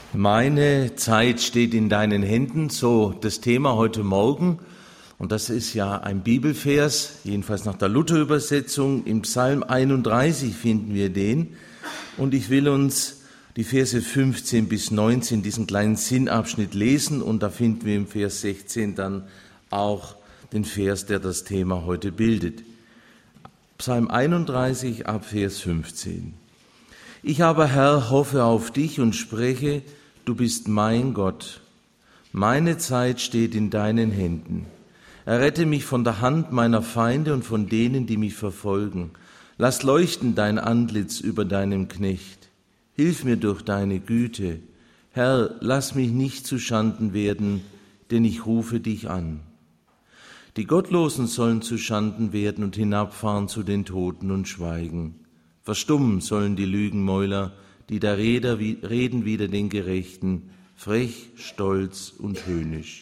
Meine Zeit steht in deinen Händen, so das Thema heute Morgen. Und das ist ja ein Bibelvers, jedenfalls nach der Luther-Übersetzung. Im Psalm 31 finden wir den. Und ich will uns die Verse 15 bis 19, diesen kleinen Sinnabschnitt lesen. Und da finden wir im Vers 16 dann auch den Vers, der das Thema heute bildet. Psalm 31 ab Vers 15. Ich aber, Herr, hoffe auf dich und spreche, du bist mein Gott. Meine Zeit steht in deinen Händen. Errette mich von der Hand meiner Feinde und von denen, die mich verfolgen. Lass leuchten dein Antlitz über deinem Knecht. Hilf mir durch deine Güte. Herr, lass mich nicht zu Schanden werden, denn ich rufe dich an. Die Gottlosen sollen zu Schanden werden und hinabfahren zu den Toten und schweigen. Verstummen sollen die Lügenmäuler, die da reden wider den Gerechten, frech, stolz und höhnisch.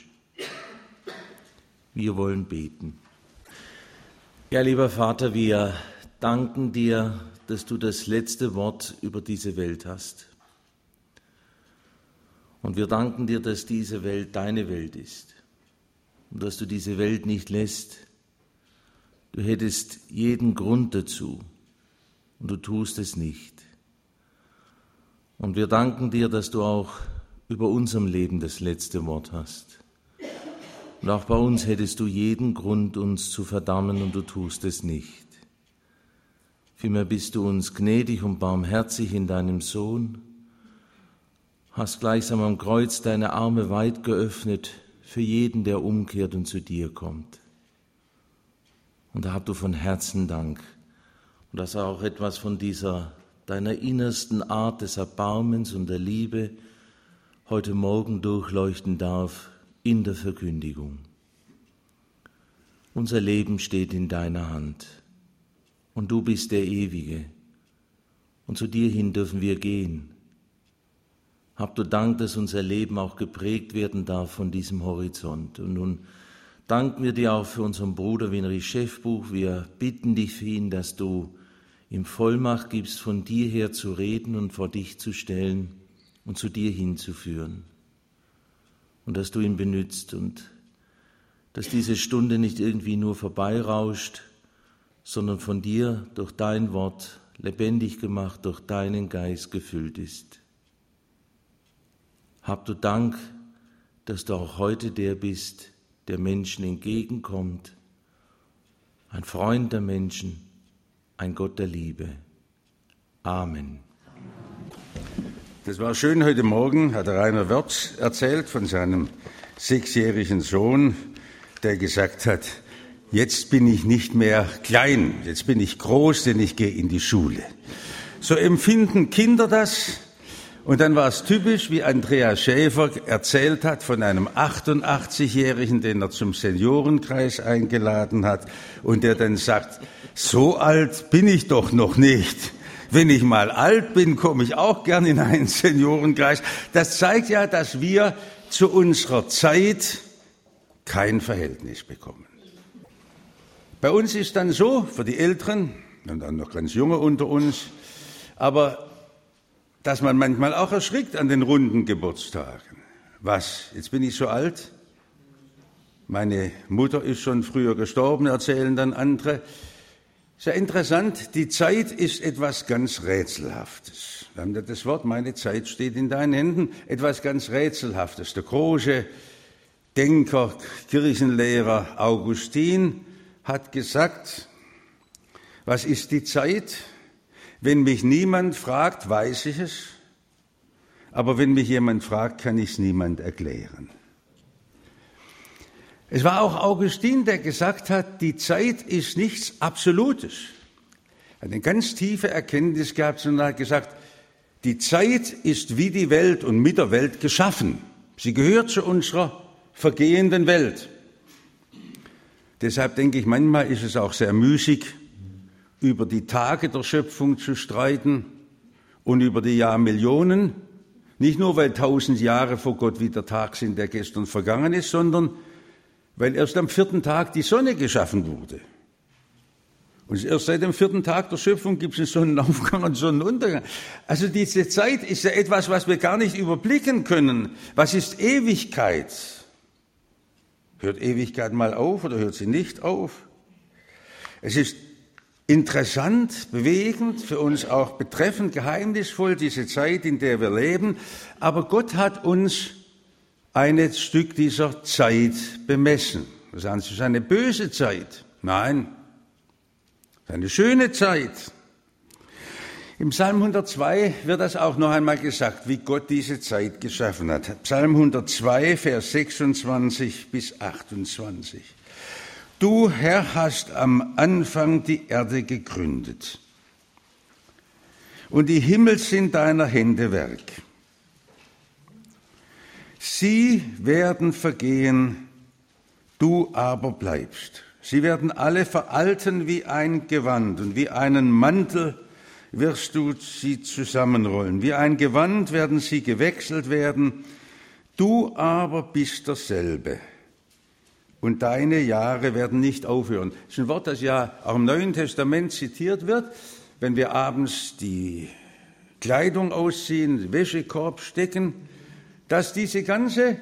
Wir wollen beten. Ja, lieber Vater, wir danken dir, dass du das letzte Wort über diese Welt hast. Und wir danken dir, dass diese Welt deine Welt ist und dass du diese Welt nicht lässt. Du hättest jeden Grund dazu und du tust es nicht. Und wir danken dir, dass du auch über unserem Leben das letzte Wort hast. Und auch bei uns hättest du jeden Grund, uns zu verdammen, und du tust es nicht. Vielmehr bist du uns gnädig und barmherzig in deinem Sohn, hast gleichsam am Kreuz deine Arme weit geöffnet für jeden, der umkehrt und zu dir kommt. Und da habt du von Herzen Dank. Und dass auch etwas von deiner innersten Art des Erbarmens und der Liebe heute Morgen durchleuchten darf in der Verkündigung. Unser Leben steht in deiner Hand und du bist der Ewige und zu dir hin dürfen wir gehen. Hab du Dank, dass unser Leben auch geprägt werden darf von diesem Horizont. Und nun danken wir dir auch für unseren Bruder Winrich Schäffbuch. Wir bitten dich für ihn, dass du ihm Vollmacht gibst, von dir her zu reden und vor dich zu stellen und zu dir hinzuführen. Und dass du ihn benützt und dass diese Stunde nicht irgendwie nur vorbeirauscht, sondern von dir durch dein Wort lebendig gemacht, durch deinen Geist gefüllt ist. Hab du Dank, dass du auch heute der bist, der Menschen entgegenkommt, ein Freund der Menschen, ein Gott der Liebe. Amen. Das war schön. Heute Morgen hat Rainer Wörth erzählt von seinem 6-jährigen Sohn, der gesagt hat, jetzt bin ich nicht mehr klein, jetzt bin ich groß, denn ich gehe in die Schule. So empfinden Kinder das. Und dann war es typisch, wie Andreas Schäfer erzählt hat von einem 88-Jährigen, den er zum Seniorenkreis eingeladen hat und der dann sagt, so alt bin ich doch noch nicht. Wenn ich mal alt bin, komme ich auch gern in einen Seniorenkreis. Das zeigt ja, dass wir zu unserer Zeit kein Verhältnis bekommen. Bei uns ist dann so, für die Älteren und dann noch ganz Junge unter uns, aber dass man manchmal auch erschrickt an den runden Geburtstagen. Was, jetzt bin ich so alt? Meine Mutter ist schon früher gestorben, erzählen dann andere. Sehr interessant, die Zeit ist etwas ganz Rätselhaftes. Wir haben ja das Wort, meine Zeit steht in deinen Händen, etwas ganz Rätselhaftes. Der große Denker, Kirchenlehrer Augustin hat gesagt, was ist die Zeit? Wenn mich niemand fragt, weiß ich es, aber wenn mich jemand fragt, kann ich es niemand erklären. Es war auch Augustin, der gesagt hat, die Zeit ist nichts Absolutes. Er hat eine ganz tiefe Erkenntnis gehabt und hat gesagt, die Zeit ist wie die Welt und mit der Welt geschaffen. Sie gehört zu unserer vergehenden Welt. Deshalb denke ich, manchmal ist es auch sehr müßig, über die Tage der Schöpfung zu streiten und über die Jahrmillionen. Nicht nur, weil 1000 Jahre vor Gott wie der Tag sind, der gestern vergangen ist, sondern weil erst am 4. Tag die Sonne geschaffen wurde. Und erst seit dem 4. Tag der Schöpfung gibt es einen Sonnenaufgang und Sonnenuntergang. Also diese Zeit ist ja etwas, was wir gar nicht überblicken können. Was ist Ewigkeit? Hört Ewigkeit mal auf oder hört sie nicht auf? Es ist interessant, bewegend, für uns auch betreffend, geheimnisvoll, diese Zeit, in der wir leben. Aber Gott hat uns ein Stück dieser Zeit bemessen. Sagen Sie, es ist eine böse Zeit. Nein. Eine schöne Zeit. Im Psalm 102 wird das auch noch einmal gesagt, wie Gott diese Zeit geschaffen hat. Psalm 102, Vers 26 bis 28. Du, Herr, hast am Anfang die Erde gegründet, und die Himmel sind deiner Hände Werk. Sie werden vergehen, du aber bleibst. Sie werden alle veralten wie ein Gewand, und wie einen Mantel wirst du sie zusammenrollen. Wie ein Gewand werden sie gewechselt werden. Du aber bist derselbe, und deine Jahre werden nicht aufhören. Das ist ein Wort, das ja auch im Neuen Testament zitiert wird, wenn wir abends die Kleidung ausziehen, den Wäschekorb stecken, dass diese ganze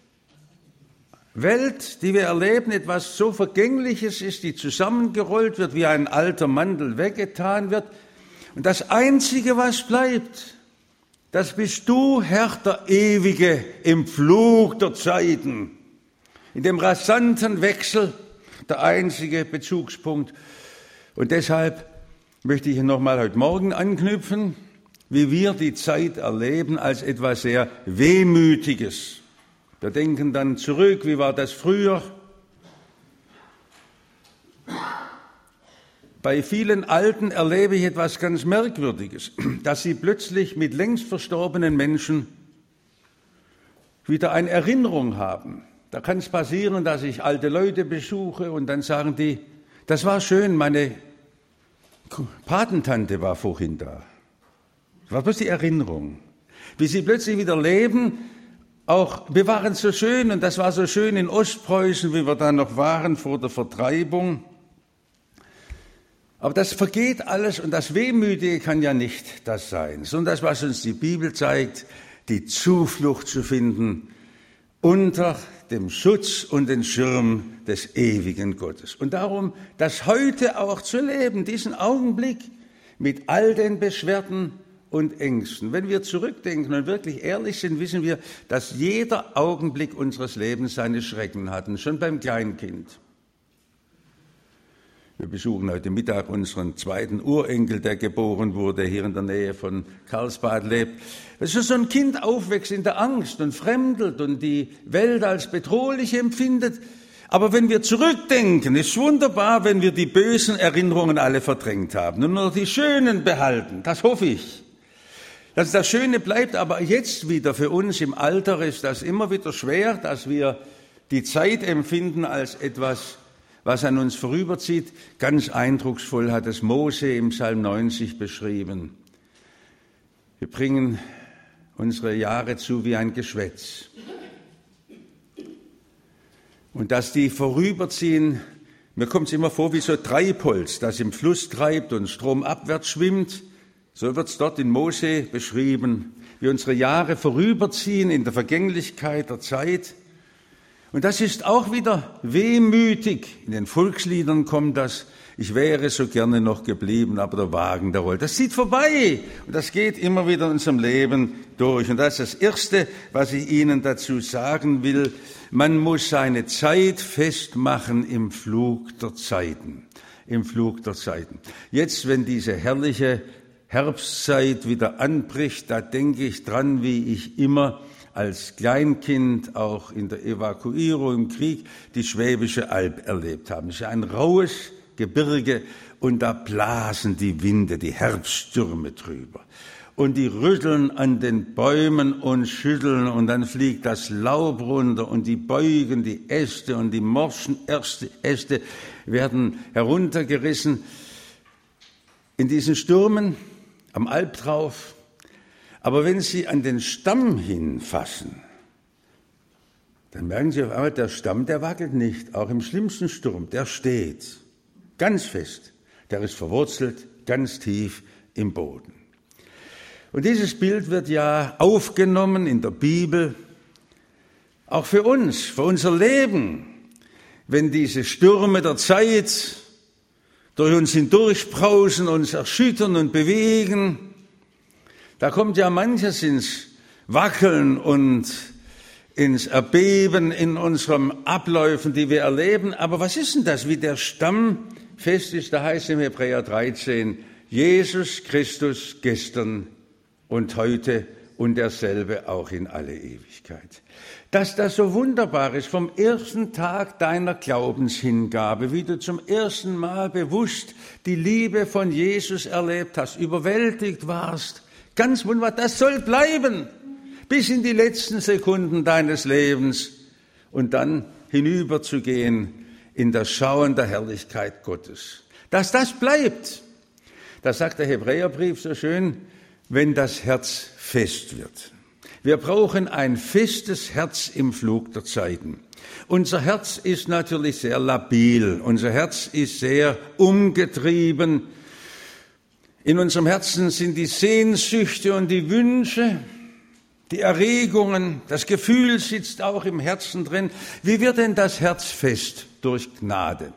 Welt, die wir erleben, etwas so Vergängliches ist, die zusammengerollt wird, wie ein alter Mantel weggetan wird. Und das Einzige, was bleibt, das bist du, Herr, der Ewige, im Flug der Zeiten, in dem rasanten Wechsel, der einzige Bezugspunkt. Und deshalb möchte ich nochmal heute Morgen anknüpfen, wie wir die Zeit erleben, als etwas sehr Wehmütiges. Wir denken dann zurück, wie war das früher? Bei vielen Alten erlebe ich etwas ganz Merkwürdiges, dass sie plötzlich mit längst verstorbenen Menschen wieder eine Erinnerung haben. Da kann es passieren, dass ich alte Leute besuche und dann sagen die, das war schön, meine Patentante war vorhin da. Das war bloß die Erinnerung. Wie sie plötzlich wieder leben, auch, wir waren so schön, und das war so schön in Ostpreußen, wie wir da noch waren vor der Vertreibung. Aber das vergeht alles, und das Wehmütige kann ja nicht das sein, sondern das, was uns die Bibel zeigt, die Zuflucht zu finden unter dem Schutz und den Schirm des ewigen Gottes. Und darum, das heute auch zu leben, diesen Augenblick mit all den Beschwerden und Ängsten. Wenn wir zurückdenken und wirklich ehrlich sind, wissen wir, dass jeder Augenblick unseres Lebens seine Schrecken hatten, schon beim Kleinkind. Wir besuchen heute Mittag unseren zweiten Urenkel, der geboren wurde, hier in der Nähe von Karlsbad lebt. Es ist so ein Kind aufwächst in der Angst und fremdelt und die Welt als bedrohlich empfindet. Aber wenn wir zurückdenken, ist wunderbar, wenn wir die bösen Erinnerungen alle verdrängt haben und nur die schönen behalten. Das hoffe ich. Dass das Schöne bleibt, aber jetzt wieder für uns im Alter ist das immer wieder schwer, dass wir die Zeit empfinden als etwas, was an uns vorüberzieht. Ganz eindrucksvoll hat es Mose im Psalm 90 beschrieben. Wir bringen unsere Jahre zu wie ein Geschwätz. Und dass die vorüberziehen, mir kommt es immer vor wie so Treibholz, das im Fluss treibt und stromabwärts schwimmt. So wird es dort in Mose beschrieben, wie unsere Jahre vorüberziehen in der Vergänglichkeit der Zeit. Und das ist auch wieder wehmütig. In den Volksliedern kommt das, ich wäre so gerne noch geblieben, aber der Wagen, der rollt. Das zieht vorbei und das geht immer wieder in unserem Leben durch. Und das ist das Erste, was ich Ihnen dazu sagen will. Man muss seine Zeit festmachen im Flug der Zeiten. Im Flug der Zeiten. Jetzt, wenn diese herrliche Herbstzeit wieder anbricht, da denke ich dran, wie ich immer als Kleinkind auch in der Evakuierung im Krieg die Schwäbische Alb erlebt habe. Es ist ein raues Gebirge und da blasen die Winde, die Herbststürme drüber. Und die rütteln an den Bäumen und schütteln und dann fliegt das Laub runter und die beugen die Äste und die morschen Äste werden heruntergerissen. In diesen Stürmen am Alp drauf. Aber wenn Sie an den Stamm hinfassen, dann merken Sie auf einmal, der Stamm, der wackelt nicht, auch im schlimmsten Sturm, der steht ganz fest. Der ist verwurzelt ganz tief im Boden. Und dieses Bild wird ja aufgenommen in der Bibel, auch für uns, für unser Leben. Wenn diese Stürme der Zeit durch uns hindurchbrausen, uns erschüttern und bewegen, da kommt ja manches ins Wackeln und ins Erbeben in unseren Abläufen, die wir erleben. Aber was ist denn das, wie der Stamm fest ist? Da heißt es im Hebräer 13, Jesus Christus gestern und heute und derselbe auch in alle Ewigkeit. Dass das so wunderbar ist, vom ersten Tag deiner Glaubenshingabe, wie du zum ersten Mal bewusst die Liebe von Jesus erlebt hast, überwältigt warst, ganz wunderbar, das soll bleiben bis in die letzten Sekunden deines Lebens und dann hinüberzugehen in das Schauen der Herrlichkeit Gottes. Dass das bleibt, das sagt der Hebräerbrief so schön, wenn das Herz fest wird. Wir brauchen ein festes Herz im Flug der Zeiten. Unser Herz ist natürlich sehr labil, unser Herz ist sehr umgetrieben. In unserem Herzen sind die Sehnsüchte und die Wünsche, die Erregungen, das Gefühl sitzt auch im Herzen drin. Wie wird denn das Herz fest? Durch Gnade.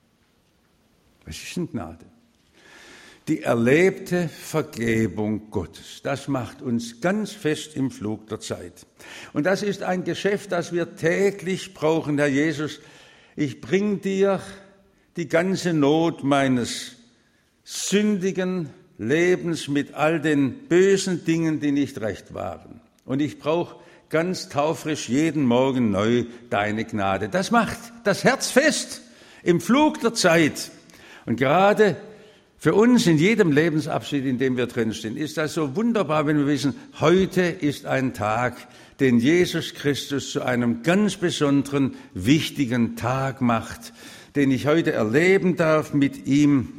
Was ist denn Gnade? Die erlebte Vergebung Gottes. Das macht uns ganz fest im Flug der Zeit. Und das ist ein Geschäft, das wir täglich brauchen, Herr Jesus. Ich bring dir die ganze Not meines sündigen Lebens mit all den bösen Dingen, die nicht recht waren. Und ich brauche ganz taufrisch jeden Morgen neu deine Gnade. Das macht das Herz fest im Flug der Zeit. Und gerade für uns in jedem Lebensabschnitt, in dem wir drinstehen, ist das so wunderbar, wenn wir wissen, heute ist ein Tag, den Jesus Christus zu einem ganz besonderen, wichtigen Tag macht, den ich heute erleben darf mit ihm.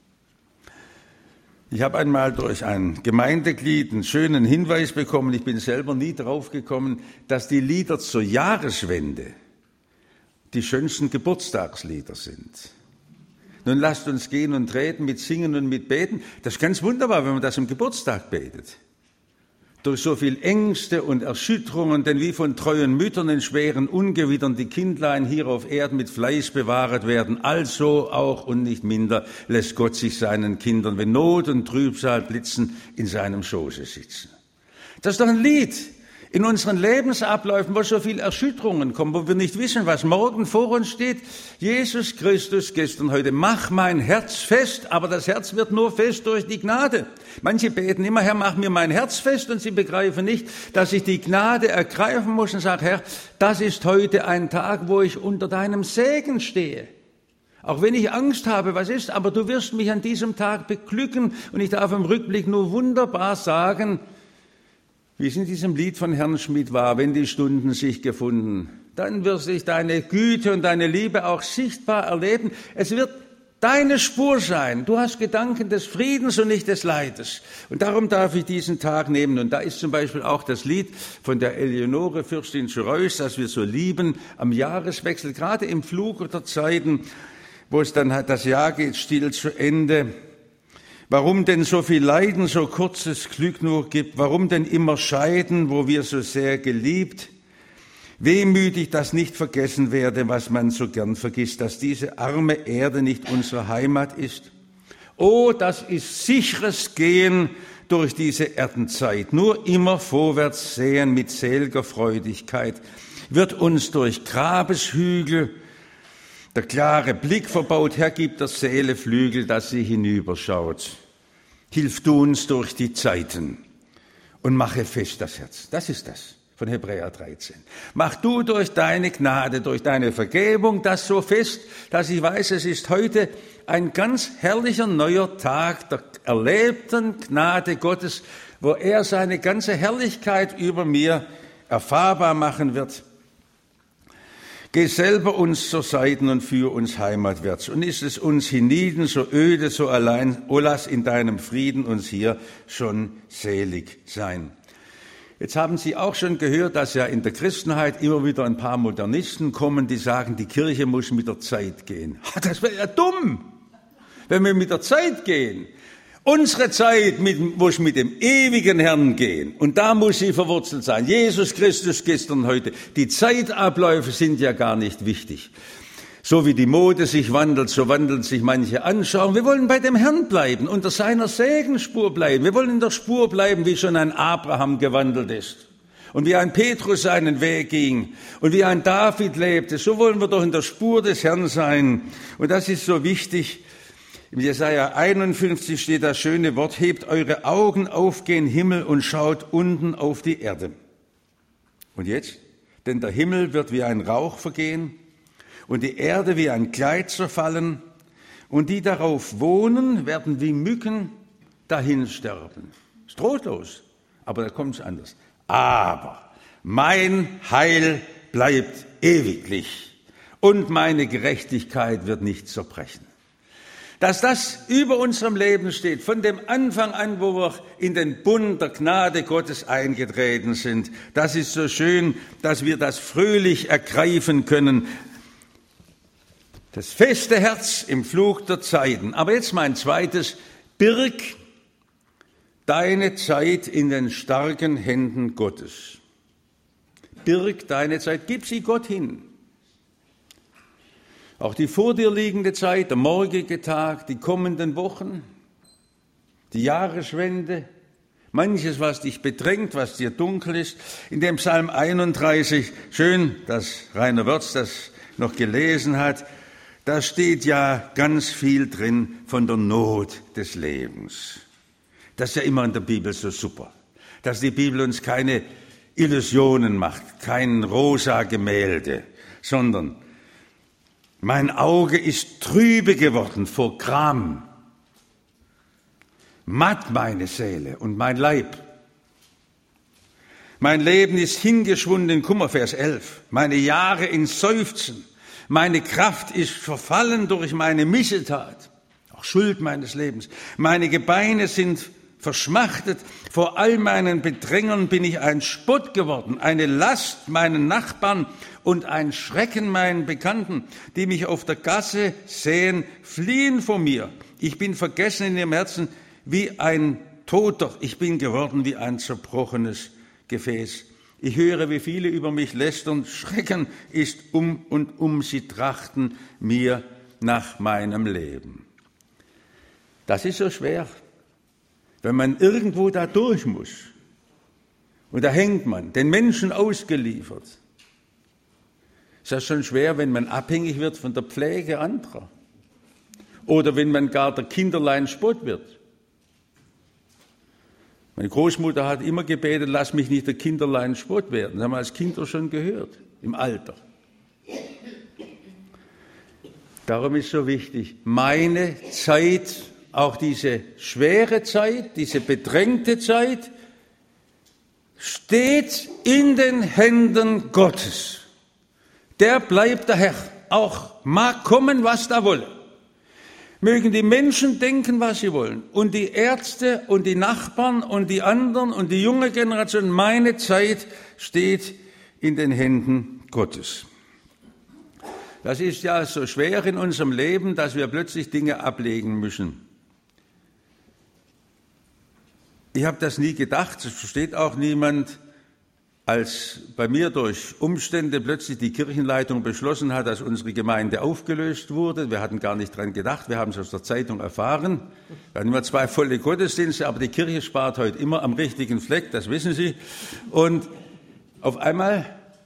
Ich habe einmal durch ein Gemeindeglied einen schönen Hinweis bekommen, ich bin selber nie drauf gekommen, dass die Lieder zur Jahreswende die schönsten Geburtstagslieder sind. Nun lasst uns gehen und reden, mit Singen und mit Beten. Das ist ganz wunderbar, wenn man das am Geburtstag betet. Durch so viel Ängste und Erschütterungen, denn wie von treuen Müttern in schweren Ungewittern die Kindlein hier auf Erden mit Fleiß bewahret werden, also auch und nicht minder lässt Gott sich seinen Kindern, wenn Not und Trübsal blitzen, in seinem Schoße sitzen. Das ist doch ein Lied in unseren Lebensabläufen, wo so viel Erschütterungen kommen, wo wir nicht wissen, was morgen vor uns steht. Jesus Christus gestern, heute, mach mein Herz fest, aber das Herz wird nur fest durch die Gnade. Manche beten immer, Herr, mach mir mein Herz fest, und sie begreifen nicht, dass ich die Gnade ergreifen muss und sage, Herr, das ist heute ein Tag, wo ich unter deinem Segen stehe. Auch wenn ich Angst habe, was ist, aber du wirst mich an diesem Tag beglücken, und ich darf im Rückblick nur wunderbar sagen, wie es in diesem Lied von Herrn Schmidt war, wenn die Stunden sich gefunden, dann wirst du deine Güte und deine Liebe auch sichtbar erleben. Es wird deine Spur sein. Du hast Gedanken des Friedens und nicht des Leides. Und darum darf ich diesen Tag nehmen. Und da ist zum Beispiel auch das Lied von der Eleonore Fürstin zu Reuss, das wir so lieben, am Jahreswechsel, gerade im Flug der Zeiten, wo es dann das Jahr geht still zu Ende. Warum denn so viel Leiden, so kurzes Glück nur gibt? Warum denn immer scheiden, wo wir so sehr geliebt? Wehmütig, dass nicht vergessen werde, was man so gern vergisst, dass diese arme Erde nicht unsere Heimat ist. Oh, das ist sicheres Gehen durch diese Erdenzeit. Nur immer vorwärts sehen mit selger Freudigkeit wird uns durch Grabeshügel der klare Blick verbaut. Herr, gib der Seele Flügel, dass sie hinüberschaut. Hilf du uns durch die Zeiten und mache fest das Herz. Das ist das von Hebräer 13. Mach du durch deine Gnade, durch deine Vergebung das so fest, dass ich weiß, es ist heute ein ganz herrlicher neuer Tag der erlebten Gnade Gottes, wo er seine ganze Herrlichkeit über mir erfahrbar machen wird. Geh selber uns zur Seite und führ uns heimatwärts. Und ist es uns hienieden so öde, so allein, o lass in deinem Frieden uns hier schon selig sein. Jetzt haben Sie auch schon gehört, dass ja in der Christenheit immer wieder ein paar Modernisten kommen, die sagen, die Kirche muss mit der Zeit gehen. Das wäre ja dumm. wenn wir mit der Zeit gehen. Unsere Zeit muss mit dem ewigen Herrn gehen. Und da muss sie verwurzelt sein. Jesus Christus gestern, heute. Die Zeitabläufe sind ja gar nicht wichtig. So wie die Mode sich wandelt, so wandeln sich manche Anschauungen. Wir wollen bei dem Herrn bleiben, unter seiner Segensspur bleiben. Wir wollen in der Spur bleiben, wie schon ein Abraham gewandelt ist. Und wie ein Petrus seinen Weg ging. Und wie ein David lebte. So wollen wir doch in der Spur des Herrn sein. Und das ist so wichtig. Im Jesaja 51 steht das schöne Wort, hebt eure Augen auf gen Himmel und schaut unten auf die Erde. Und jetzt? Denn der Himmel wird wie ein Rauch vergehen und die Erde wie ein Kleid zerfallen und die darauf wohnen, werden wie Mücken dahinsterben. Ist trostlos, aber da kommt es anders. Aber mein Heil bleibt ewiglich und meine Gerechtigkeit wird nicht zerbrechen. Dass das über unserem Leben steht, von dem Anfang an, wo wir in den Bund der Gnade Gottes eingetreten sind, das ist so schön, dass wir das fröhlich ergreifen können. Das feste Herz im Flug der Zeiten. Aber jetzt mein zweites, birg deine Zeit in den starken Händen Gottes. Birg deine Zeit, gib sie Gott hin. Auch die vor dir liegende Zeit, der morgige Tag, die kommenden Wochen, die Jahreswende, manches, was dich bedrängt, was dir dunkel ist. In dem Psalm 31, schön, dass Rainer Wörz das noch gelesen hat, da steht ja ganz viel drin von der Not des Lebens. Das ist ja immer in der Bibel so super, dass die Bibel uns keine Illusionen macht, kein rosa Gemälde, sondern mein Auge ist trübe geworden vor Gram, matt meine Seele und mein Leib. Mein Leben ist hingeschwunden in Kummer, Vers 11, meine Jahre in Seufzen, meine Kraft ist verfallen durch meine Missetat, auch Schuld meines Lebens. Meine Gebeine sind verschmachtet, vor all meinen Bedrängern bin ich ein Spott geworden, eine Last meinen Nachbarn und ein Schrecken meinen Bekannten, die mich auf der Gasse sehen, fliehen vor mir. Ich bin vergessen in ihrem Herzen wie ein Toter, ich bin geworden wie ein zerbrochenes Gefäß. Ich höre, wie viele über mich lästern, Schrecken ist um und um, sie trachten mir nach meinem Leben. Das ist so schwer. Wenn man irgendwo da durch muss, und da hängt man, den Menschen ausgeliefert, ist das schon schwer, wenn man abhängig wird von der Pflege anderer oder wenn man gar der Kinderlein Spott wird. Meine Großmutter hat immer gebetet, lass mich nicht der Kinderlein Spott werden. Das haben wir als Kinder schon gehört, im Alter. Darum ist so wichtig, meine Zeit, auch diese schwere Zeit, diese bedrängte Zeit, steht in den Händen Gottes. Der bleibt der Herr. Auch mag kommen, was da wolle. Mögen die Menschen denken, was sie wollen. Und die Ärzte und die Nachbarn und die anderen und die junge Generation. Meine Zeit steht in den Händen Gottes. Das ist ja so schwer in unserem Leben, dass wir plötzlich Dinge ablegen müssen. Ich habe das nie gedacht, das versteht auch niemand, als bei mir durch Umstände plötzlich die Kirchenleitung beschlossen hat, dass unsere Gemeinde aufgelöst wurde. Wir hatten gar nicht dran gedacht, wir haben es aus der Zeitung erfahren. Wir hatten immer 2 volle Gottesdienste, aber die Kirche spart heute immer am richtigen Fleck, das wissen Sie. Und auf einmal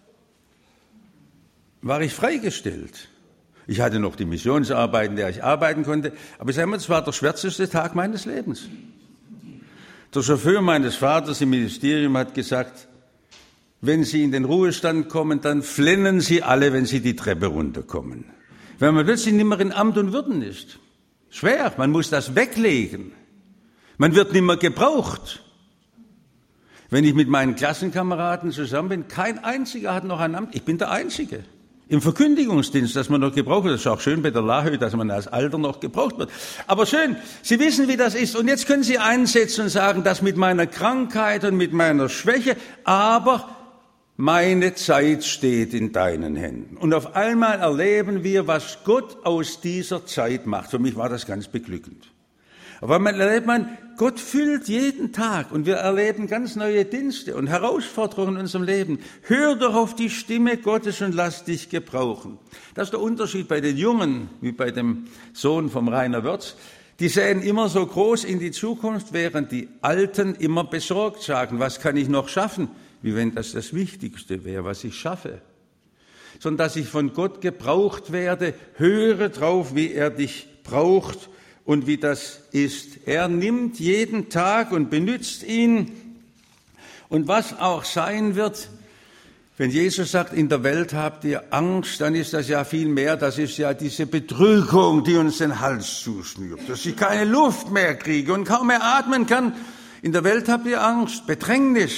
war ich freigestellt. Ich hatte noch die Missionsarbeit, in der ich arbeiten konnte, aber ich sage mal, es war der schwärzeste Tag meines Lebens. Der Chauffeur meines Vaters im Ministerium hat gesagt, wenn Sie in den Ruhestand kommen, dann flennen Sie alle, wenn Sie die Treppe runterkommen. Wenn man plötzlich nicht mehr in Amt und Würden ist. Schwer, man muss das weglegen. Man wird nicht mehr gebraucht. Wenn ich mit meinen Klassenkameraden zusammen bin, kein einziger hat noch ein Amt. Ich bin der Einzige. Im Verkündigungsdienst, dass man noch gebraucht wird. Das ist auch schön bei der Lahö, dass man als Alter noch gebraucht wird. Aber schön, Sie wissen, wie das ist. Und jetzt können Sie einsetzen und sagen, das mit meiner Krankheit und mit meiner Schwäche, aber meine Zeit steht in deinen Händen. Und auf einmal erleben wir, was Gott aus dieser Zeit macht. Für mich war das ganz beglückend. Auf einmal erlebt man, Gott füllt jeden Tag und wir erleben ganz neue Dienste und Herausforderungen in unserem Leben. Hör doch auf die Stimme Gottes und lass dich gebrauchen. Das ist der Unterschied bei den Jungen, wie bei dem Sohn vom Rainer Wörz. Die sehen immer so groß in die Zukunft, während die Alten immer besorgt sagen, was kann ich noch schaffen? Wie wenn das das Wichtigste wäre, was ich schaffe. Sondern dass ich von Gott gebraucht werde, höre drauf, wie er dich braucht und wie das ist. Er nimmt jeden Tag und benutzt ihn. Und was auch sein wird, wenn Jesus sagt, in der Welt habt ihr Angst, dann ist das ja viel mehr, das ist ja diese Bedrückung, die uns den Hals zuschnürt, dass ich keine Luft mehr kriege und kaum mehr atmen kann. In der Welt habt ihr Angst, Bedrängnis.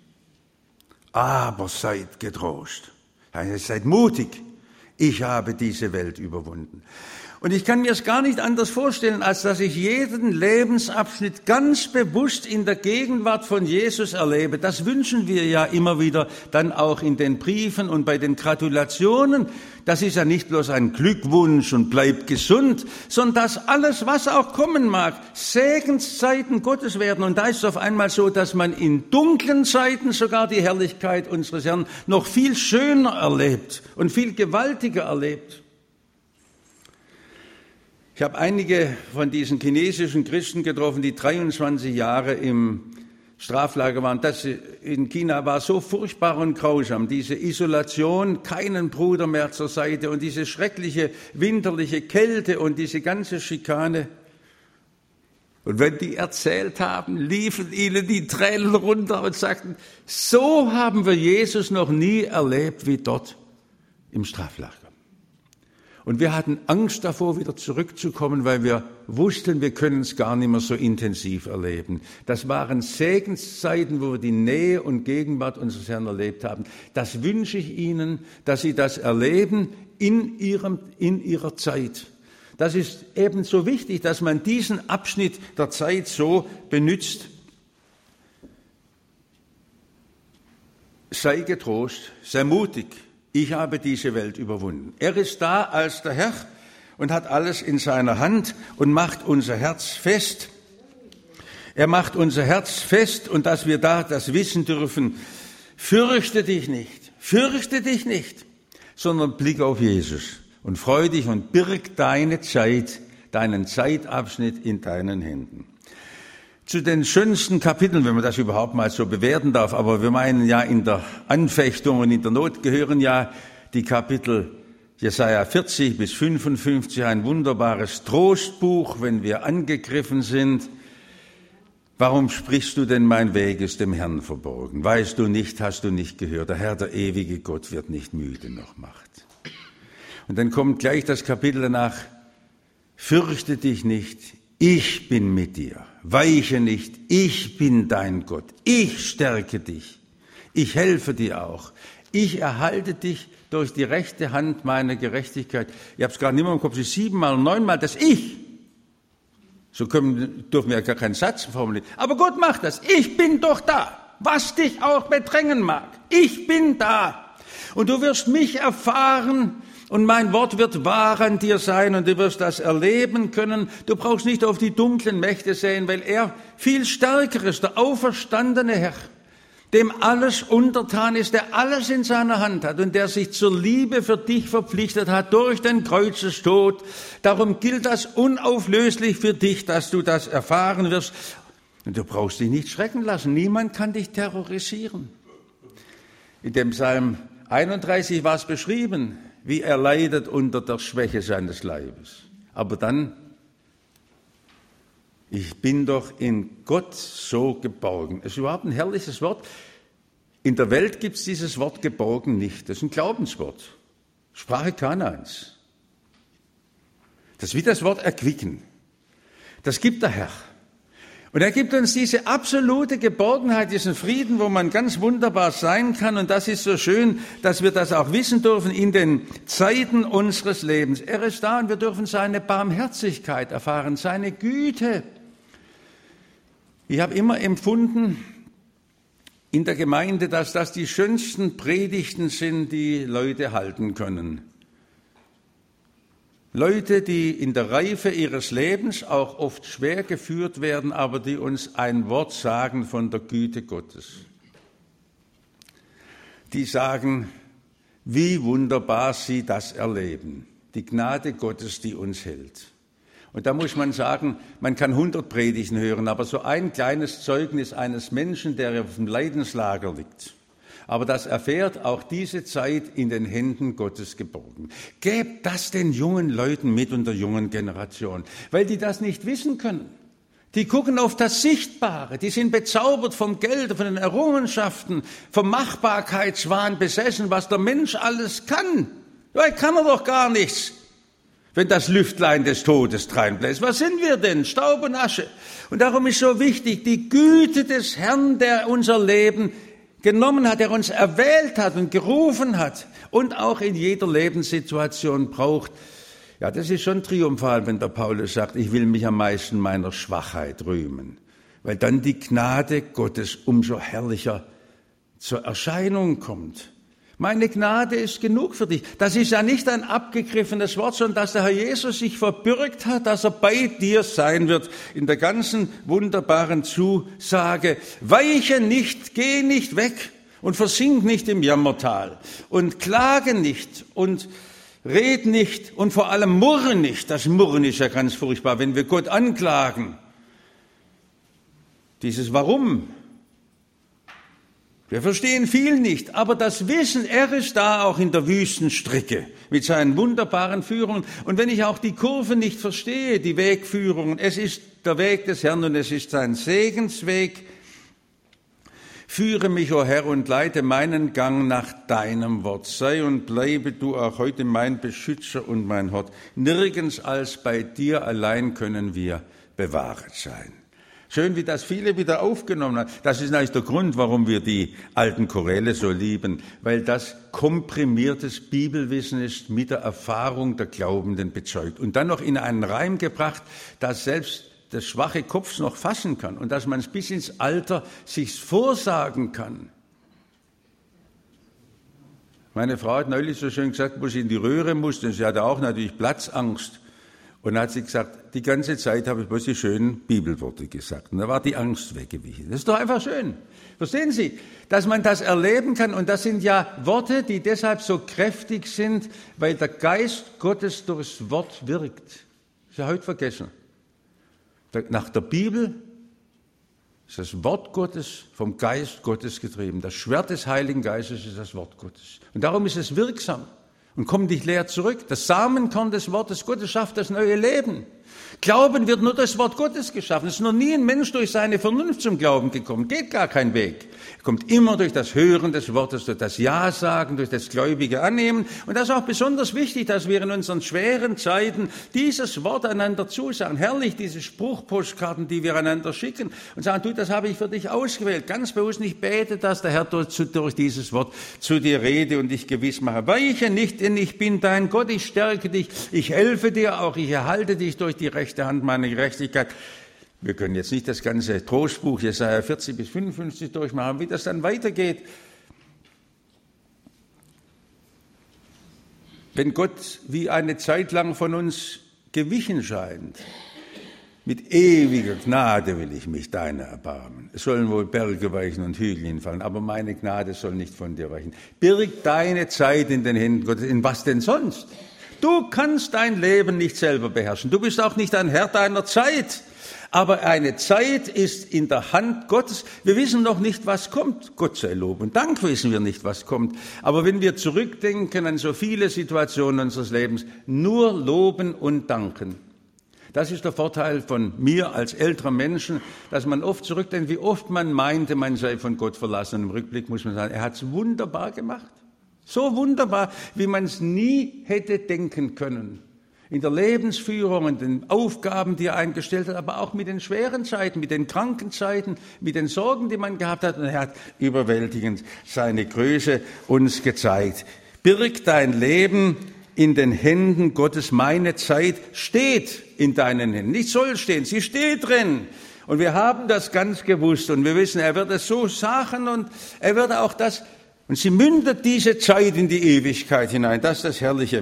Aber seid getrost, seid mutig. Ich habe diese Welt überwunden. Und ich kann mir es gar nicht anders vorstellen, als dass ich jeden Lebensabschnitt ganz bewusst in der Gegenwart von Jesus erlebe. Das wünschen wir ja immer wieder dann auch in den Briefen und bei den Gratulationen. Das ist ja nicht bloß ein Glückwunsch und bleib gesund, sondern dass alles, was auch kommen mag, Segenszeiten Gottes werden. Und da ist es auf einmal so, dass man in dunklen Zeiten sogar die Herrlichkeit unseres Herrn noch viel schöner erlebt und viel gewaltiger erlebt. Ich habe einige von diesen chinesischen Christen getroffen, die 23 Jahre im Straflager waren. Das in China war so furchtbar und grausam. Diese Isolation, keinen Bruder mehr zur Seite und diese schreckliche winterliche Kälte und diese ganze Schikane. Und wenn die erzählt haben, liefen ihnen die Tränen runter und sagten, so haben wir Jesus noch nie erlebt wie dort im Straflager. Und wir hatten Angst davor, wieder zurückzukommen, weil wir wussten, wir können es gar nicht mehr so intensiv erleben. Das waren Segenszeiten, wo wir die Nähe und Gegenwart unseres Herrn erlebt haben. Das wünsche ich Ihnen, dass Sie das erleben in Ihrer Zeit. Das ist ebenso wichtig, dass man diesen Abschnitt der Zeit so benutzt. Sei getrost, sei mutig. Ich habe diese Welt überwunden. Er ist da als der Herr und hat alles in seiner Hand und macht unser Herz fest. Er macht unser Herz fest und dass wir da das wissen dürfen, fürchte dich nicht, sondern blick auf Jesus und freu dich und birg deine Zeit, deinen Zeitabschnitt in deinen Händen. Zu den schönsten Kapiteln, wenn man das überhaupt mal so bewerten darf, aber wir meinen ja in der Anfechtung und in der Not gehören ja die Kapitel Jesaja 40 bis 55, ein wunderbares Trostbuch, wenn wir angegriffen sind. Warum sprichst du denn, mein Weg ist dem Herrn verborgen? Weißt du nicht, hast du nicht gehört, der Herr, der ewige Gott, wird nicht müde noch Macht. Und dann kommt gleich das Kapitel danach, fürchte dich nicht, ich bin mit dir, weiche nicht, ich bin dein Gott, ich stärke dich, ich helfe dir auch, ich erhalte dich durch die rechte Hand meiner Gerechtigkeit. Ich habe es gerade nicht mehr im Kopf, 7-mal und 9-mal das Ich. So dürfen wir ja gar keinen Satz formulieren. Aber Gott macht das, ich bin doch da, was dich auch bedrängen mag, ich bin da. Und du wirst mich erfahren, und mein Wort wird wahr an dir sein und du wirst das erleben können. Du brauchst nicht auf die dunklen Mächte sehen, weil er viel stärker ist, der auferstandene Herr, dem alles untertan ist, der alles in seiner Hand hat und der sich zur Liebe für dich verpflichtet hat durch den Kreuzestod. Darum gilt das unauflöslich für dich, dass du das erfahren wirst. Und du brauchst dich nicht schrecken lassen. Niemand kann dich terrorisieren. In dem Psalm 31 war es beschrieben, wie er leidet unter der Schwäche seines Leibes. Aber dann, ich bin doch in Gott so geborgen. Das ist überhaupt ein herrliches Wort. In der Welt gibt es dieses Wort geborgen nicht. Das ist ein Glaubenswort. Sprache Kanaans. Das ist wie das Wort erquicken. Das gibt der Herr. Und er gibt uns diese absolute Geborgenheit, diesen Frieden, wo man ganz wunderbar sein kann. Und das ist so schön, dass wir das auch wissen dürfen in den Zeiten unseres Lebens. Er ist da und wir dürfen seine Barmherzigkeit erfahren, seine Güte. Ich habe immer empfunden, in der Gemeinde, dass das die schönsten Predigten sind, die Leute halten können. Leute, die in der Reife ihres Lebens auch oft schwer geführt werden, aber die uns ein Wort sagen von der Güte Gottes. Die sagen, wie wunderbar sie das erleben. Die Gnade Gottes, die uns hält. Und da muss man sagen, man kann 100 Predigten hören, aber so ein kleines Zeugnis eines Menschen, der auf dem Leidenslager liegt. Aber das erfährt auch diese Zeit in den Händen Gottes geborgen. Gebt das den jungen Leuten mit und der jungen Generation, weil die das nicht wissen können. Die gucken auf das Sichtbare, die sind bezaubert vom Geld, von den Errungenschaften, vom Machbarkeitswahn besessen, was der Mensch alles kann. Dabei kann er doch gar nichts, wenn das Lüftlein des Todes dreinbläst. Was sind wir denn? Staub und Asche. Und darum ist so wichtig, die Güte des Herrn, der unser Leben genommen hat, der uns erwählt hat und gerufen hat und auch in jeder Lebenssituation braucht. Ja, das ist schon triumphal, wenn der Paulus sagt, ich will mich am meisten meiner Schwachheit rühmen, weil dann die Gnade Gottes umso herrlicher zur Erscheinung kommt. Meine Gnade ist genug für dich. Das ist ja nicht ein abgegriffenes Wort, sondern dass der Herr Jesus sich verbürgt hat, dass er bei dir sein wird in der ganzen wunderbaren Zusage. Weiche nicht, geh nicht weg und versink nicht im Jammertal und klage nicht und red nicht und vor allem murre nicht. Das Murren ist ja ganz furchtbar, wenn wir Gott anklagen. Dieses Warum. Wir verstehen viel nicht, aber das Wissen, er ist da auch in der Wüstenstrecke mit seinen wunderbaren Führungen. Und wenn ich auch die Kurve nicht verstehe, die Wegführungen, es ist der Weg des Herrn und es ist sein Segensweg. Führe mich, o Herr, und leite meinen Gang nach deinem Wort. Sei und bleibe du auch heute mein Beschützer und mein Hort. Nirgends als bei dir allein können wir bewahret sein. Schön, wie das viele wieder aufgenommen haben. Das ist eigentlich der Grund, warum wir die alten Choräle so lieben, weil das komprimiertes Bibelwissen ist, mit der Erfahrung der Glaubenden bezeugt. Und dann noch in einen Reim gebracht, dass selbst der schwache Kopf noch fassen kann und dass man es bis ins Alter sich vorsagen kann. Meine Frau hat neulich so schön gesagt, wo sie in die Röhre musste, sie hatte auch natürlich Platzangst. Und dann hat sie gesagt, die ganze Zeit habe ich bloß die schönen Bibelworte gesagt. Und da war die Angst weggewichen. Das ist doch einfach schön. Verstehen Sie, dass man das erleben kann? Und das sind ja Worte, die deshalb so kräftig sind, weil der Geist Gottes durchs Wort wirkt. Das ist ja heute vergessen. Nach der Bibel ist das Wort Gottes vom Geist Gottes getrieben. Das Schwert des Heiligen Geistes ist das Wort Gottes. Und darum ist es wirksam. Und komm nicht leer zurück. Das Samenkorn des Wortes Gottes schafft das neue Leben. Glauben wird nur durch das Wort Gottes geschaffen. Es ist noch nie ein Mensch durch seine Vernunft zum Glauben gekommen. Geht gar kein Weg. Er kommt immer durch das Hören des Wortes, durch das Ja sagen, durch das gläubige Annehmen. Und das ist auch besonders wichtig, dass wir in unseren schweren Zeiten dieses Wort einander zusagen. Herrlich, diese Spruchpostkarten, die wir einander schicken und sagen, du, das habe ich für dich ausgewählt. Ganz bewusst, ich bete, dass der Herr durch dieses Wort zu dir rede und dich gewiss mache. Weiche nicht, denn ich bin dein Gott, ich stärke dich, ich helfe dir auch, ich erhalte dich durch die rechte Hand meiner Gerechtigkeit. Wir können jetzt nicht das ganze Trostbuch Jesaja 40 bis 55 durchmachen, wie das dann weitergeht. Wenn Gott wie eine Zeit lang von uns gewichen scheint, mit ewiger Gnade will ich mich deiner erbarmen. Es sollen wohl Berge weichen und Hügel hinfallen, aber meine Gnade soll nicht von dir weichen. Birg deine Zeit in den Händen Gottes. In was denn sonst? Du kannst dein Leben nicht selber beherrschen. Du bist auch nicht ein Herr deiner Zeit. Aber eine Zeit ist in der Hand Gottes. Wir wissen noch nicht, was kommt. Gott sei Lob und Dank wissen wir nicht, was kommt. Aber wenn wir zurückdenken an so viele Situationen unseres Lebens, nur loben und danken. Das ist der Vorteil von mir als älterer Menschen, dass man oft zurückdenkt, wie oft man meinte, man sei von Gott verlassen. Im Rückblick muss man sagen, er hat es wunderbar gemacht. So wunderbar, wie man es nie hätte denken können. In der Lebensführung und den Aufgaben, die er eingestellt hat, aber auch mit den schweren Zeiten, mit den kranken Zeiten, mit den Sorgen, die man gehabt hat. Und er hat überwältigend seine Größe uns gezeigt. Birg dein Leben in den Händen Gottes. Meine Zeit steht in deinen Händen. Nicht soll stehen, sie steht drin. Und wir haben das ganz gewusst und wir wissen, er wird es so sagen und er wird auch das, und sie mündet diese Zeit in die Ewigkeit hinein. Das ist das Herrliche.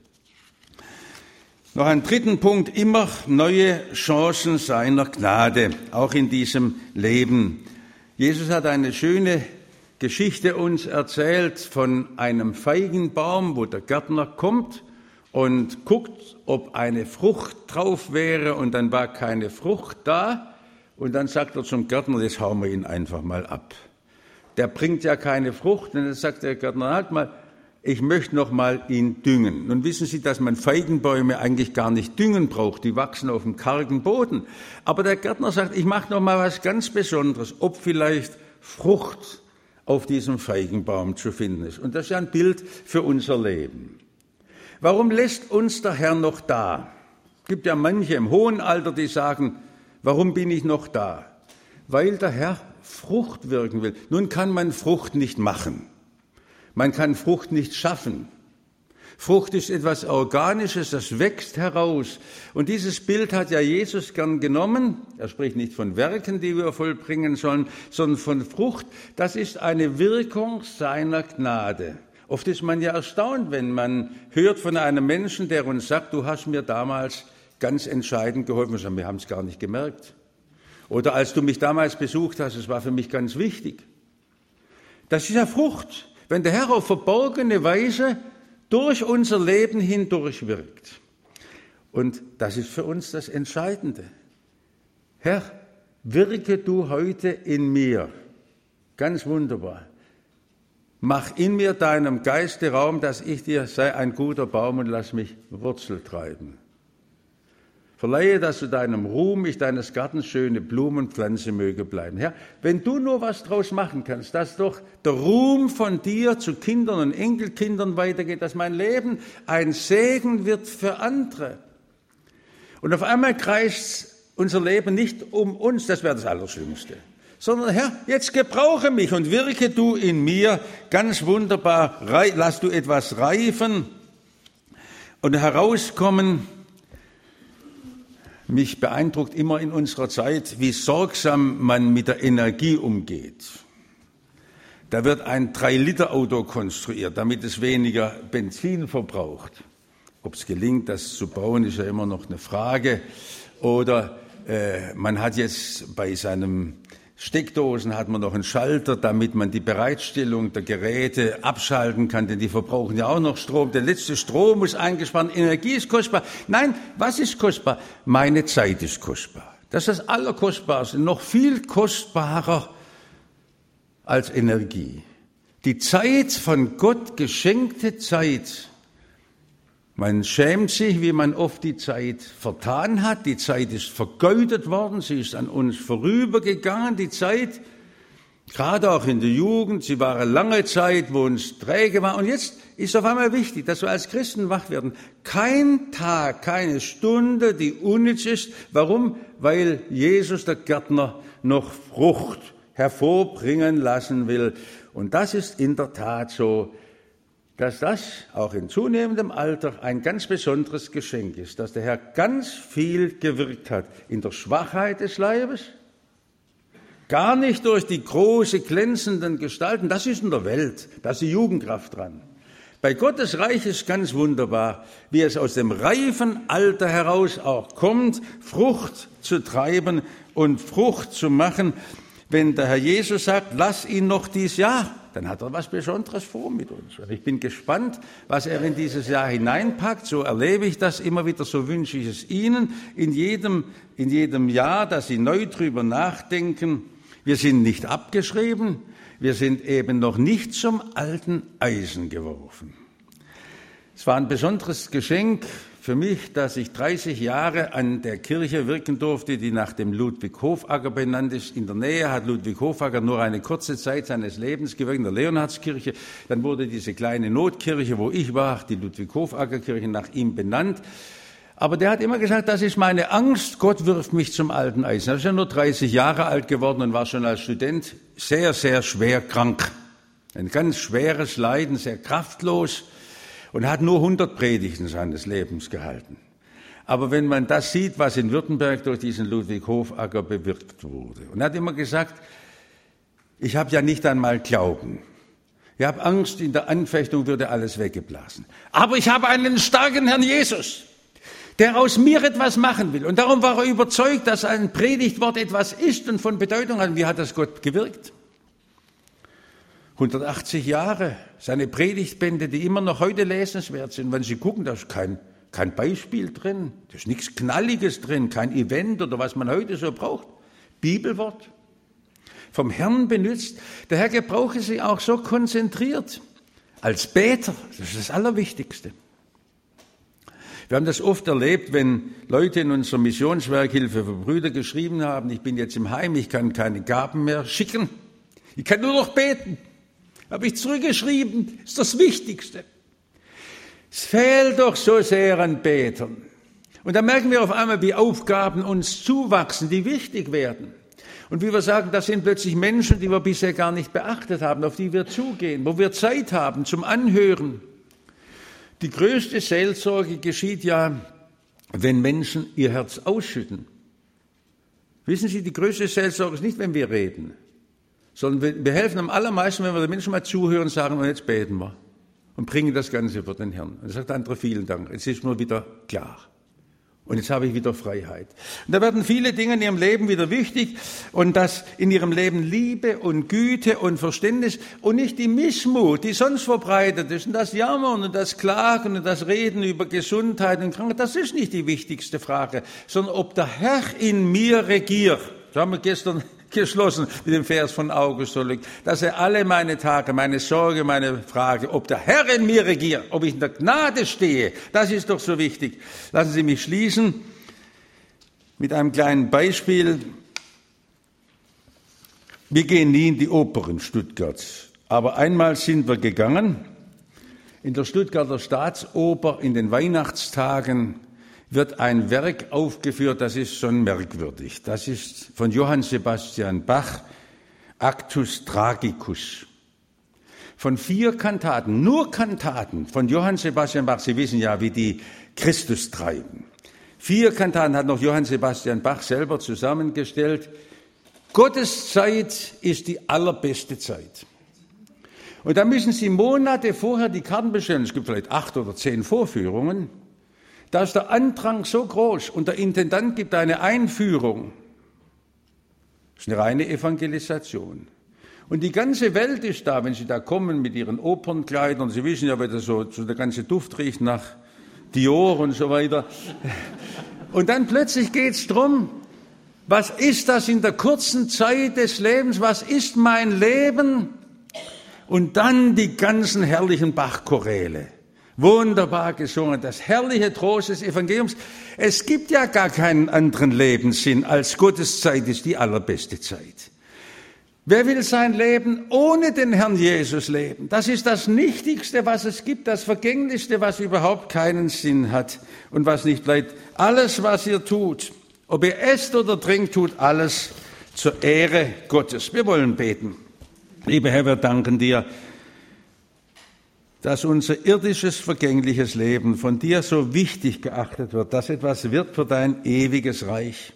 Noch einen dritten Punkt, immer neue Chancen seiner Gnade, auch in diesem Leben. Jesus hat eine schöne Geschichte uns erzählt von einem Feigenbaum, wo der Gärtner kommt und guckt, ob eine Frucht drauf wäre, und dann war keine Frucht da. Und dann sagt er zum Gärtner, jetzt hauen wir ihn einfach mal ab. Der bringt ja keine Frucht. Und dann sagt der Gärtner, halt mal, ich möchte noch mal ihn düngen. Nun wissen Sie, dass man Feigenbäume eigentlich gar nicht düngen braucht. Die wachsen auf dem kargen Boden. Aber der Gärtner sagt, ich mache noch mal was ganz Besonderes, ob vielleicht Frucht auf diesem Feigenbaum zu finden ist. Und das ist ja ein Bild für unser Leben. Warum lässt uns der Herr noch da? Es gibt ja manche im hohen Alter, die sagen, warum bin ich noch da? Weil der Herr Frucht wirken will. Nun kann man Frucht nicht machen. Man kann Frucht nicht schaffen. Frucht ist etwas Organisches, das wächst heraus. Und dieses Bild hat ja Jesus gern genommen. Er spricht nicht von Werken, die wir vollbringen sollen, sondern von Frucht. Das ist eine Wirkung seiner Gnade. Oft ist man ja erstaunt, wenn man hört von einem Menschen, der uns sagt, du hast mir damals ganz entscheidend geholfen. Wir haben es gar nicht gemerkt. Oder als du mich damals besucht hast, es war für mich ganz wichtig. Das ist ja Frucht, wenn der Herr auf verborgene Weise durch unser Leben hindurch wirkt. Und das ist für uns das Entscheidende. Herr, wirke du heute in mir. Ganz wunderbar. Mach in mir deinem Geiste Raum, dass ich dir sei ein guter Baum und lass mich Wurzel treiben. Verleihe, dass zu deinem Ruhm ich deines Gartens schöne Blumenpflanze möge bleiben. Herr, wenn du nur was draus machen kannst, dass doch der Ruhm von dir zu Kindern und Enkelkindern weitergeht, dass mein Leben ein Segen wird für andere. Und auf einmal kreist unser Leben nicht um uns, das wäre das Allerschlimmste, sondern Herr, jetzt gebrauche mich und wirke du in mir ganz wunderbar, lass du etwas reifen und herauskommen. Mich beeindruckt immer in unserer Zeit, wie sorgsam man mit der Energie umgeht. Da wird ein 3-Liter-Auto konstruiert, damit es weniger Benzin verbraucht. Ob es gelingt, das zu bauen, ist ja immer noch eine Frage. Oder man hat jetzt bei seinem Steckdosen hat man noch einen Schalter, damit man die Bereitstellung der Geräte abschalten kann, denn die verbrauchen ja auch noch Strom. Der letzte Strom muss eingespart, Energie ist kostbar. Nein, was ist kostbar? Meine Zeit ist kostbar. Das ist das Allerkostbarste, noch viel kostbarer als Energie. Die Zeit, von Gott geschenkte Zeit. Man schämt sich, wie man oft die Zeit vertan hat. Die Zeit ist vergeudet worden, sie ist an uns vorübergegangen. Die Zeit, gerade auch in der Jugend, sie war eine lange Zeit, wo uns träge war. Und jetzt ist auf einmal wichtig, dass wir als Christen wach werden. Kein Tag, keine Stunde, die unnütz ist. Warum? Weil Jesus, der Gärtner, noch Frucht hervorbringen lassen will. Und das ist in der Tat so, dass das auch in zunehmendem Alter ein ganz besonderes Geschenk ist, dass der Herr ganz viel gewirkt hat in der Schwachheit des Leibes, gar nicht durch die große glänzenden Gestalten, das ist in der Welt, da ist die Jugendkraft dran. Bei Gottes Reich ist ganz wunderbar, wie es aus dem reifen Alter heraus auch kommt, Frucht zu treiben und Frucht zu machen. Wenn der Herr Jesus sagt, lass ihn noch dieses Jahr, dann hat er was Besonderes vor mit uns. Und ich bin gespannt, was er in dieses Jahr hineinpackt. So erlebe ich das immer wieder, so wünsche ich es Ihnen in jedem Jahr, dass Sie neu drüber nachdenken. Wir sind nicht abgeschrieben, wir sind eben noch nicht zum alten Eisen geworfen. Es war ein besonderes Geschenk für mich, dass ich 30 Jahre an der Kirche wirken durfte, die nach dem Ludwig Hofacker benannt ist. In der Nähe hat Ludwig Hofacker nur eine kurze Zeit seines Lebens gewirkt, in der Leonhardskirche. Dann wurde diese kleine Notkirche, wo ich war, die Ludwig Hofacker Kirche, nach ihm benannt. Aber der hat immer gesagt, das ist meine Angst, Gott wirft mich zum alten Eisen. Er ist ja nur 30 Jahre alt geworden und war schon als Student sehr, sehr schwer krank. Ein ganz schweres Leiden, sehr kraftlos. Und hat nur 100 Predigten seines Lebens gehalten. Aber wenn man das sieht, was in Württemberg durch diesen Ludwig Hofacker bewirkt wurde. Und er hat immer gesagt, ich habe ja nicht einmal Glauben. Ich habe Angst, in der Anfechtung würde alles weggeblasen. Aber ich habe einen starken Herrn Jesus, der aus mir etwas machen will. Und darum war er überzeugt, dass ein Predigtwort etwas ist und von Bedeutung hat. Und wie hat das Gott gewirkt? 180 Jahre, seine Predigtbände, die immer noch heute lesenswert sind. Wenn Sie gucken, da ist kein Beispiel drin, da ist nichts Knalliges drin, kein Event oder was man heute so braucht. Bibelwort, vom Herrn benutzt. Der Herr gebrauche sie auch so konzentriert, als Beter, das ist das Allerwichtigste. Wir haben das oft erlebt, wenn Leute in unserer Missionswerk Hilfe für Brüder geschrieben haben, ich bin jetzt im Heim, ich kann keine Gaben mehr schicken, ich kann nur noch beten. Habe ich zurückgeschrieben, ist das Wichtigste. Es fehlt doch so sehr an Betern. Und da merken wir auf einmal, wie Aufgaben uns zuwachsen, die wichtig werden. Und wie wir sagen, das sind plötzlich Menschen, die wir bisher gar nicht beachtet haben, auf die wir zugehen, wo wir Zeit haben zum Anhören. Die größte Seelsorge geschieht ja, wenn Menschen ihr Herz ausschütten. Wissen Sie, die größte Seelsorge ist nicht, wenn wir reden, sondern wir helfen am allermeisten, wenn wir den Menschen mal zuhören und sagen, und jetzt beten wir und bringen das Ganze vor den Herrn. Und dann sagt der andere, vielen Dank, jetzt ist mir wieder klar. Und jetzt habe ich wieder Freiheit. Und da werden viele Dinge in ihrem Leben wieder wichtig und dass in ihrem Leben Liebe und Güte und Verständnis und nicht die Missmut, die sonst verbreitet ist und das Jammern und das Klagen und das Reden über Gesundheit und Krankheit, das ist nicht die wichtigste Frage, sondern ob der Herr in mir regiert. Das haben wir gestern geschlossen mit dem Vers von August, dass er alle meine Tage, meine Sorge, meine Frage, ob der Herr in mir regiert, ob ich in der Gnade stehe, das ist doch so wichtig. Lassen Sie mich schließen mit einem kleinen Beispiel. Wir gehen nie in die Oper in Stuttgart, aber einmal sind wir gegangen. In der Stuttgarter Staatsoper in den Weihnachtstagen wird ein Werk aufgeführt, das ist schon merkwürdig. Das ist von Johann Sebastian Bach, Actus Tragicus. Von 4 Kantaten, nur Kantaten von Johann Sebastian Bach. Sie wissen ja, wie die Christus treiben. 4 Kantaten hat noch Johann Sebastian Bach selber zusammengestellt. Gottes Zeit ist die allerbeste Zeit. Und da müssen Sie Monate vorher die Karten bestellen. Es gibt vielleicht 8 oder 10 Vorführungen. Da ist der Andrang so groß und der Intendant gibt eine Einführung. Das ist eine reine Evangelisation. Und die ganze Welt ist da, wenn Sie da kommen mit Ihren Opernkleidern. Sie wissen ja, wie das so der ganze Duft riecht nach Dior und so weiter. Und dann plötzlich geht es darum, was ist das in der kurzen Zeit des Lebens? Was ist mein Leben? Und dann die ganzen herrlichen Bach-Choräle. Wunderbar gesungen, das herrliche Trost des Evangeliums. Es gibt ja gar keinen anderen Lebenssinn, als Gottes Zeit ist die allerbeste Zeit. Wer will sein Leben ohne den Herrn Jesus leben? Das ist das Nichtigste, was es gibt, das Vergänglichste, was überhaupt keinen Sinn hat und was nicht bleibt. Alles, was ihr tut, ob ihr esst oder trinkt, tut alles zur Ehre Gottes. Wir wollen beten. Lieber Herr, wir danken dir, dass unser irdisches, vergängliches Leben von dir so wichtig geachtet wird, dass etwas wird für dein ewiges Reich.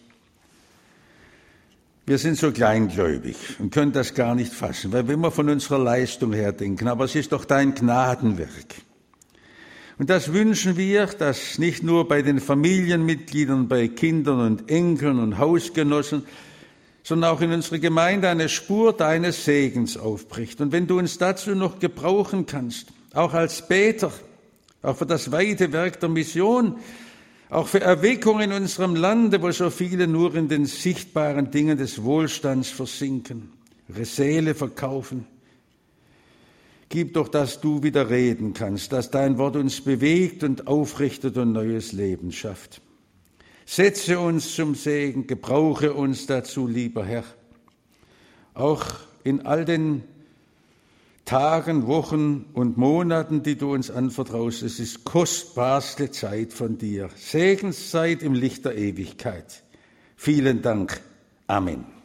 Wir sind so kleingläubig und können das gar nicht fassen, weil wir immer von unserer Leistung her denken, aber es ist doch dein Gnadenwerk. Und das wünschen wir, dass nicht nur bei den Familienmitgliedern, bei Kindern und Enkeln und Hausgenossen, sondern auch in unserer Gemeinde eine Spur deines Segens aufbricht. Und wenn du uns dazu noch gebrauchen kannst, auch als Beter, auch für das weite Werk der Mission, auch für Erweckung in unserem Lande, wo so viele nur in den sichtbaren Dingen des Wohlstands versinken, ihre Seele verkaufen. Gib doch, dass du wieder reden kannst, dass dein Wort uns bewegt und aufrichtet und neues Leben schafft. Setze uns zum Segen, gebrauche uns dazu, lieber Herr, auch in all den Tagen, Wochen und Monaten, die du uns anvertraust. Es ist kostbarste Zeit von dir. Segenszeit im Licht der Ewigkeit. Vielen Dank. Amen.